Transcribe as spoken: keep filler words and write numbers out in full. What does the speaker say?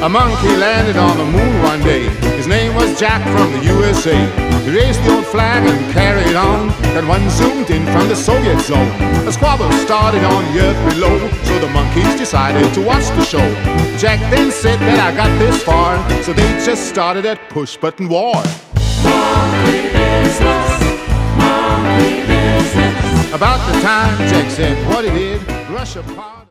A monkey landed on the moon one day. His name was Jack from the U S A. He raised the old flag and carried on. Then one zoomed in from the Soviet zone. A squabble started on the earth below, so the monkeys decided to watch the show. Jack then said that I got this far, so they just started a push-button war. Monkey business, monkey business. About the time Jack said what he did, rush apart.